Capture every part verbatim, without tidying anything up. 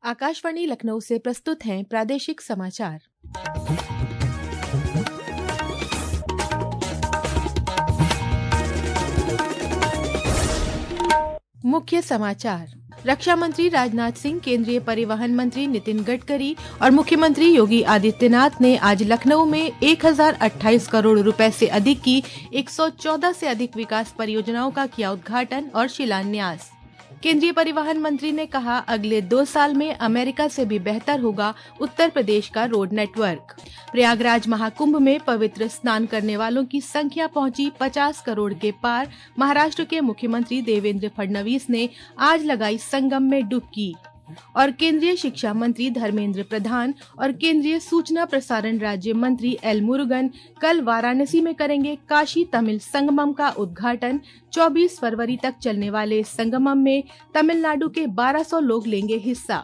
आकाशवाणी लखनऊ से प्रस्तुत हैं प्रादेशिक समाचार। मुख्य समाचार। रक्षा मंत्री राजनाथ सिंह, केंद्रीय परिवहन मंत्री नितिन गडकरी और मुख्यमंत्री योगी आदित्यनाथ ने आज लखनऊ में एक हजार अट्ठाईस करोड़ रुपए से अधिक की एक सौ चौदह से अधिक विकास परियोजनाओं का किया उद्घाटन और शिलान्यास। केंद्रीय परिवहन मंत्री ने कहा, अगले दो साल में अमेरिका से भी बेहतर होगा उत्तर प्रदेश का रोड नेटवर्क। प्रयागराज महाकुंभ में पवित्र स्नान करने वालों की संख्या पहुंची पचास करोड़ के पार। महाराष्ट्र के मुख्यमंत्री देवेंद्र फडणवीस ने आज लगाई संगम में डुबकी। और केंद्रीय शिक्षा मंत्री धर्मेंद्र प्रधान और केंद्रीय सूचना प्रसारण राज्य मंत्री एल मुरुगन कल वाराणसी में करेंगे काशी तमिल संगमम का उद्घाटन। चौबीस फरवरी तक चलने वाले संगमम में तमिलनाडु के बारह सौ लोग लेंगे हिस्सा।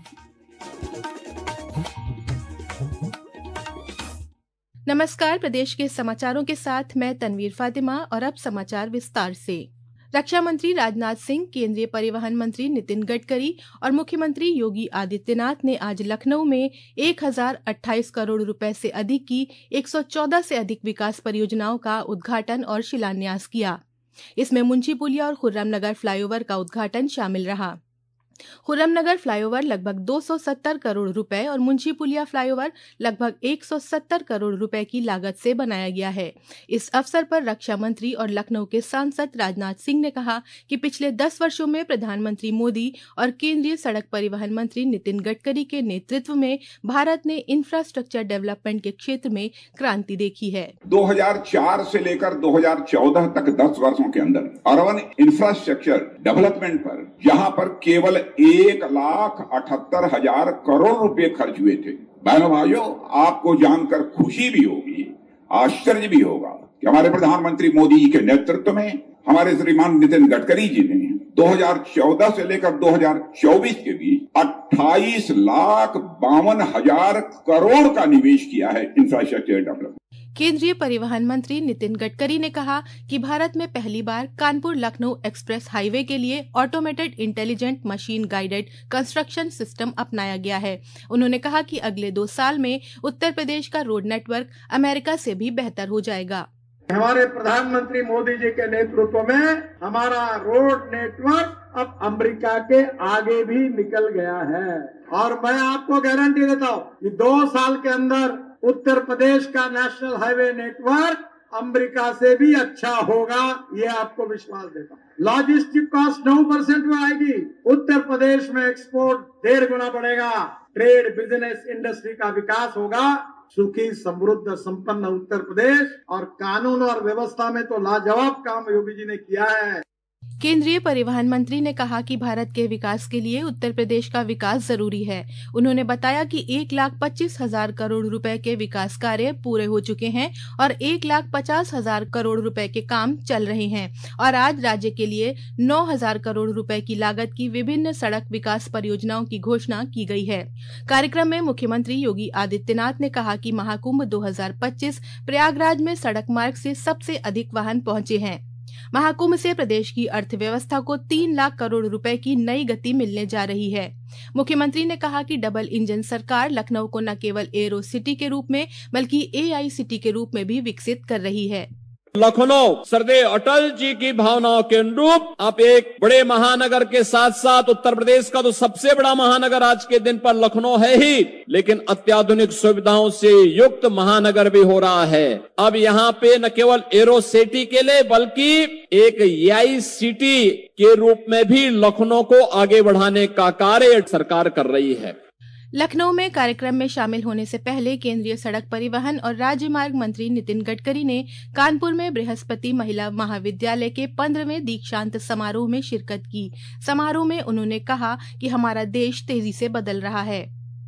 नमस्कार, प्रदेश के समाचारों के साथ मैं तनवीर फातिमा और अब समाचार विस्तार से। रक्षा मंत्री राजनाथ सिंह, केंद्रीय परिवहन मंत्री नितिन गडकरी और मुख्यमंत्री योगी आदित्यनाथ ने आज लखनऊ में एक हजार अट्ठाईस करोड़ रुपए से अधिक की एक सौ चौदह से अधिक विकास परियोजनाओं का उद्घाटन और शिलान्यास किया। इसमें मुंशी पुलिया और खुर्रमनगर फ्लाईओवर का उद्घाटन शामिल रहा। खुर्रमनगर फ्लाईओवर लगभग दो सौ सत्तर करोड़ रुपए और मुंशी पुलिया फ्लाईओवर लगभग एक सौ सत्तर करोड़ रुपए की लागत से बनाया गया है। इस अवसर पर रक्षा मंत्री और लखनऊ के सांसद राजनाथ सिंह ने कहा कि पिछले दस वर्षों में प्रधानमंत्री मोदी और केंद्रीय सड़क परिवहन मंत्री नितिन गडकरी के नेतृत्व में भारत ने इंफ्रास्ट्रक्चर डेवलपमेंट के क्षेत्र में क्रांति देखी है। दो हज़ार चार से लेकर दो हज़ार चौदह तक दस वर्षों के अंदर अर्बन इंफ्रास्ट्रक्चर डेवलपमेंट पर जहां पर केवल एक लाख अठहत्तर हजार करोड़ रुपए खर्च हुए थे। बहनों भाइयों, आपको जानकर खुशी भी होगी, आश्चर्य भी होगा कि हमारे प्रधानमंत्री मोदी जी के नेतृत्व में हमारे श्रीमान नितिन गडकरी जी ने दो हज़ार चौदह से लेकर दो हज़ार चौबीस के बीच अट्ठाईस लाख बावन हजार करोड़ का निवेश किया है इंफ्रास्ट्रक्चर डेवलपमेंट। केंद्रीय परिवहन मंत्री नितिन गडकरी ने कहा कि भारत में पहली बार कानपुर लखनऊ एक्सप्रेस हाईवे के लिए automated intelligent machine guided construction system अपनाया गया है। उन्होंने कहा कि अगले दो साल में उत्तर प्रदेश का रोड नेटवर्क अमेरिका से भी बेहतर हो जाएगा। हमारे प्रधानमंत्री मोदी जी के नेतृत्व में हमारा रोड नेटवर्क अब अमेरिका के आगे भी निकल गया है और मैं आपको गारंटी देता हूँ कि दो साल के अंदर उत्तर प्रदेश का नेशनल हाईवे नेटवर्क अमेरिका से भी अच्छा होगा, ये आपको विश्वास देता हूँ। लॉजिस्टिक कॉस्ट नौ परसेंट में आएगी। उत्तर प्रदेश में एक्सपोर्ट डेढ़ गुना बढ़ेगा। ट्रेड, बिजनेस, इंडस्ट्री का विकास होगा। सुखी, समृद्ध, संपन्न उत्तर प्रदेश और कानून और व्यवस्था में तो लाजवाब काम योगी जी ने किया है। केंद्रीय परिवहन मंत्री ने कहा कि भारत के विकास के लिए उत्तर प्रदेश का विकास जरूरी है। उन्होंने बताया कि एक लाख पच्चीस हजार करोड़ रुपए के विकास कार्य पूरे हो चुके हैं और एक लाख पचास हजार करोड़ रुपए के काम चल रहे हैं और आज राज्य के लिए नौ हजार करोड़ रुपए की लागत की विभिन्न सड़क विकास परियोजनाओं की घोषणा की गई है। कार्यक्रम में मुख्यमंत्री योगी आदित्यनाथ ने कहा कि महाकुंभ दो हजार पच्चीस प्रयागराज में सड़क मार्ग से सबसे अधिक वाहन पहुंचे हैं। महाकुंभ से प्रदेश की अर्थव्यवस्था को तीन लाख करोड़ रुपए की नई गति मिलने जा रही है। मुख्यमंत्री ने कहा कि डबल इंजन सरकार लखनऊ को न केवल एरो सिटी के रूप में बल्कि एआई सिटी के रूप में भी विकसित कर रही है। लखनऊ सरदेव अटल जी की भावनाओं के अनुरूप आप एक बड़े महानगर के साथ साथ उत्तर प्रदेश का तो सबसे बड़ा महानगर आज के दिन पर लखनऊ है ही, लेकिन अत्याधुनिक सुविधाओं से युक्त महानगर भी हो रहा है। अब यहाँ पे न केवल एरो सिटी के लिए बल्कि एक एआई सिटी के रूप में भी लखनऊ को आगे बढ़ाने का कार्य सरकार कर रही है। लखनऊ में कार्यक्रम में शामिल होने से पहले केंद्रीय सड़क परिवहन और राज्य मार्ग मंत्री नितिन गडकरी ने कानपुर में बृहस्पति महिला महाविद्यालय के पंद्रहवें दीक्षांत समारोह में शिरकत की। समारोह में उन्होंने कहा कि हमारा देश तेजी से बदल रहा है।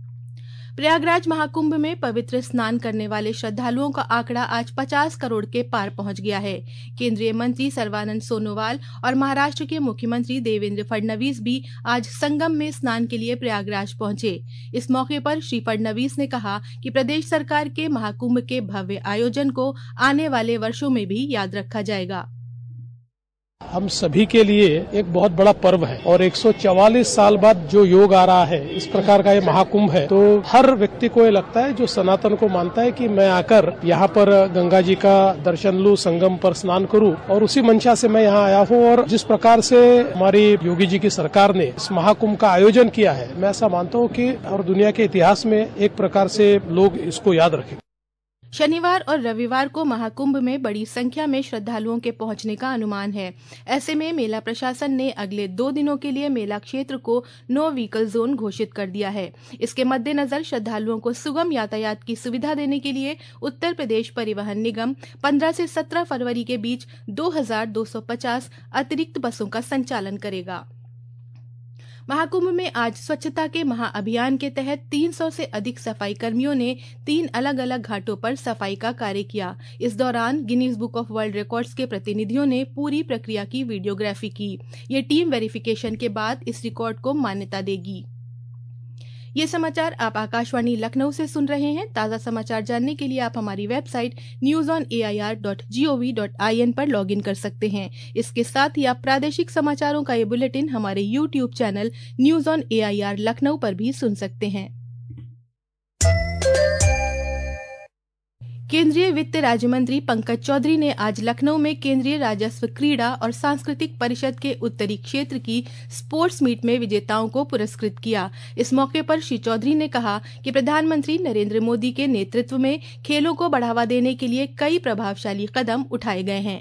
प्रयागराज महाकुंभ में पवित्र स्नान करने वाले श्रद्धालुओं का आंकड़ा आज पचास करोड़ के पार पहुंच गया है। केंद्रीय मंत्री सर्बानंद सोनोवाल और महाराष्ट्र के मुख्यमंत्री देवेंद्र फडणवीस भी आज संगम में स्नान के लिए प्रयागराज पहुंचे। इस मौके पर श्री फडणवीस ने कहा कि प्रदेश सरकार के महाकुंभ के भव्य आयोजन को आने वाले वर्षों में भी याद रखा जाएगा। हम सभी के लिए एक बहुत बड़ा पर्व है और एक सौ चवालीस साल बाद जो योग आ रहा है, इस प्रकार का ये महाकुंभ है, तो हर व्यक्ति को ये लगता है जो सनातन को मानता है कि मैं आकर यहाँ पर गंगा जी का दर्शन लूं, संगम पर स्नान करूं, और उसी मंशा से मैं यहाँ आया हूँ। और जिस प्रकार से हमारी योगी जी की सरकार ने इस महाकुंभ का आयोजन किया है, मैं ऐसा मानता हूँ कि और दुनिया के इतिहास में एक प्रकार से लोग इसको याद रखें। शनिवार और रविवार को महाकुंभ में बड़ी संख्या में श्रद्धालुओं के पहुंचने का अनुमान है। ऐसे में मेला प्रशासन ने अगले दो दिनों के लिए मेला क्षेत्र को नो व्हीकल जोन घोषित कर दिया है। इसके मद्देनजर श्रद्धालुओं को सुगम यातायात की सुविधा देने के लिए उत्तर प्रदेश परिवहन निगम पंद्रह से सत्रह फरवरी के बीच दो हज़ार दो सौ पचास अतिरिक्त बसों का संचालन करेगा। महाकुंभ में आज स्वच्छता के महाअभियान के तहत तीन सौ से अधिक सफाई कर्मियों ने तीन अलग अलग घाटों पर सफाई का कार्य किया। इस दौरान Guinness book of world records के प्रतिनिधियों ने पूरी प्रक्रिया की वीडियोग्राफी की। ये टीम वेरिफिकेशन के बाद इस रिकॉर्ड को मान्यता देगी। ये समाचार आप आकाशवाणी लखनऊ से सुन रहे हैं। ताज़ा समाचार जानने के लिए आप हमारी website news on A I R dot G O V dot I N पर लॉगिन कर सकते हैं। इसके साथ ही आप प्रादेशिक समाचारों का ये बुलेटिन हमारे YouTube channel news on A I R Lucknow पर भी सुन सकते हैं। केंद्रीय वित्त राज्य मंत्री पंकज चौधरी ने आज लखनऊ में केंद्रीय राजस्व, क्रीड़ा और सांस्कृतिक परिषद के उत्तरी क्षेत्र की स्पोर्ट्स मीट में विजेताओं को पुरस्कृत किया। इस मौके पर श्री चौधरी ने कहा कि प्रधानमंत्री नरेंद्र मोदी के नेतृत्व में खेलों को बढ़ावा देने के लिए कई प्रभावशाली कदम उठाए गए हैं।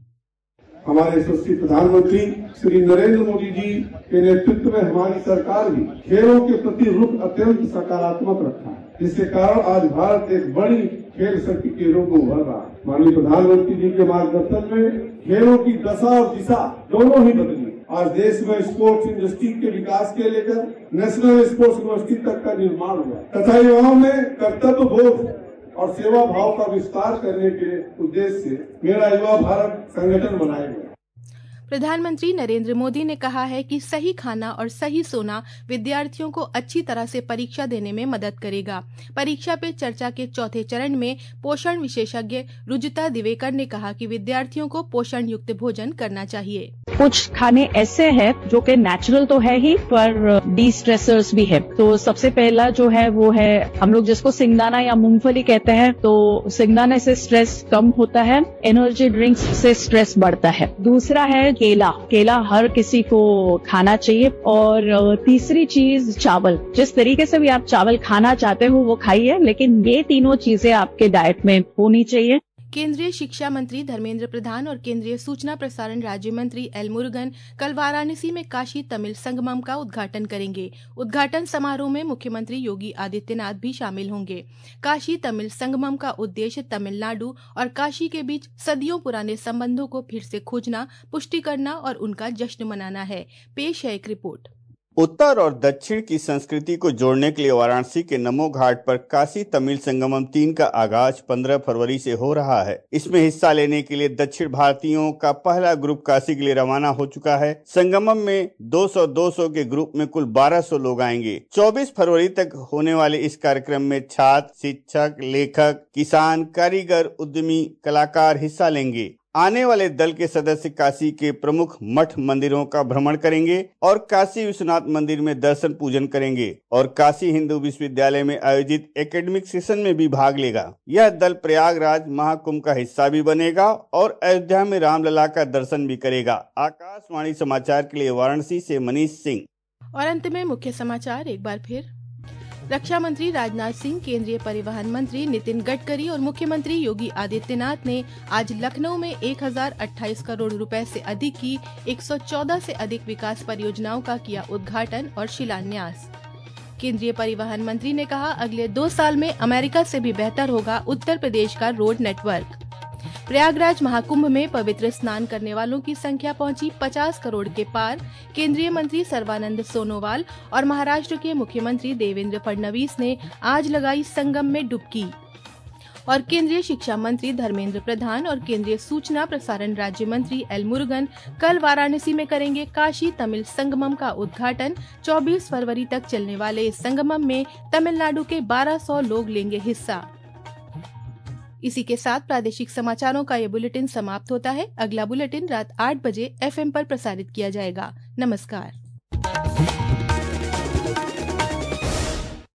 हमारे यशस्वी प्रधानमंत्री श्री नरेंद्र मोदी जी के नेतृत्व में हमारी सरकार भी खेलों के प्रति रुख अत्यंत सकारात्मक रखा है, जिसके कारण आज भारत एक बड़ी खेल शक्ति के रूप में उभर रहा है। माननीय प्रधानमंत्री जी के मार्गदर्शन में खेलों की दशा और दिशा दोनों ही बदली। आज देश में स्पोर्ट्स इंडस्ट्री के विकास के लेकर नेशनल स्पोर्ट्स यूनिवर्सिटी तक का निर्माण हुआ तथा युवाओं में कर्तव्य बोध और सेवा भाव का विस्तार करने के उद्देश्य से मेरा युवा भारत संगठन बनाया गया। प्रधानमंत्री नरेंद्र मोदी ने कहा है कि सही खाना और सही सोना विद्यार्थियों को अच्छी तरह से परीक्षा देने में मदद करेगा। परीक्षा पे चर्चा के चौथे चरण में पोषण विशेषज्ञ रुजुता दिवेकर ने कहा कि विद्यार्थियों को पोषण युक्त भोजन करना चाहिए। कुछ खाने ऐसे हैं जो कि नेचुरल तो है ही, पर डी स्ट्रेसर्स भी है। तो सबसे पहला जो है वो है हम लोग जिसको सिंगदाना या मूंगफली कहते हैं। तो सिंगदाना से स्ट्रेस कम होता है, एनर्जी ड्रिंक्स से स्ट्रेस बढ़ता है। दूसरा है केला। केला हर किसी को खाना चाहिए। और तीसरी चीज चावल। जिस तरीके से भी आप चावल खाना चाहते हो वो खाइए, लेकिन ये तीनों चीजें आपके डाइट में होनी चाहिए। केंद्रीय शिक्षा मंत्री धर्मेंद्र प्रधान और केंद्रीय सूचना प्रसारण राज्य मंत्री एल मुरुगन कल वाराणसी में काशी तमिल संगमम का उद्घाटन करेंगे। उद्घाटन समारोह में मुख्यमंत्री योगी आदित्यनाथ भी शामिल होंगे। काशी तमिल संगमम का उद्देश्य तमिलनाडु और काशी के बीच सदियों पुराने संबंधों को फिर से खोजना, पुष्टि करना और उनका जश्न मनाना है। पेश है एक रिपोर्ट। उत्तर और दक्षिण की संस्कृति को जोड़ने के लिए वाराणसी के नमो घाट पर काशी तमिल संगमम तीन का आगाज पंद्रह फरवरी से हो रहा है। इसमें हिस्सा लेने के लिए दक्षिण भारतीयों का पहला ग्रुप काशी के लिए रवाना हो चुका है। संगमम में दो सौ दो सौ के ग्रुप में कुल बारह सौ लोग आएंगे। चौबीस फरवरी तक होने वाले इस कार्यक्रम में छात्र, शिक्षक, लेखक, किसान, कारीगर, उद्यमी, कलाकार हिस्सा लेंगे। आने वाले दल के सदस्य काशी के प्रमुख मठ मंदिरों का भ्रमण करेंगे और काशी विश्वनाथ मंदिर में दर्शन पूजन करेंगे और काशी हिंदू विश्वविद्यालय में आयोजित एकेडमिक सेशन में भी भाग लेगा। यह दल प्रयागराज महाकुंभ का हिस्सा भी बनेगा और अयोध्या में रामलला का दर्शन भी करेगा। आकाशवाणी समाचार के लिए वाराणसी से मनीष सिंह। और अंत में मुख्य समाचार एक बार फिर। रक्षा मंत्री राजनाथ सिंह, केंद्रीय परिवहन मंत्री नितिन गडकरी और मुख्यमंत्री योगी आदित्यनाथ ने आज लखनऊ में एक हज़ार अट्ठाईस करोड़ रुपए से अधिक की एक सौ चौदह से अधिक विकास परियोजनाओं का किया उद्घाटन और शिलान्यास। केंद्रीय परिवहन मंत्री ने कहा, अगले दो साल में अमेरिका से भी बेहतर होगा उत्तर प्रदेश का रोड नेटवर्क। प्रयागराज महाकुंभ में पवित्र स्नान करने वालों की संख्या पहुंची पचास करोड़ के पार। केंद्रीय मंत्री सर्बानंद सोनोवाल और महाराष्ट्र के मुख्यमंत्री देवेंद्र फडणवीस ने आज लगाई संगम में डुबकी। और केंद्रीय शिक्षा मंत्री धर्मेंद्र प्रधान और केंद्रीय सूचना प्रसारण राज्य मंत्री एल मुरुगन कल वाराणसी में करेंगे काशी तमिल संगमम का उद्घाटन। चौबीस फरवरी तक चलने वाले इस संगमम में तमिलनाडु के बारह सौ लोग लेंगे हिस्सा। इसी के साथ प्रादेशिक समाचारों का ये बुलेटिन समाप्त होता है। अगला बुलेटिन रात आठ बजे एफ एम पर प्रसारित किया जाएगा। नमस्कार।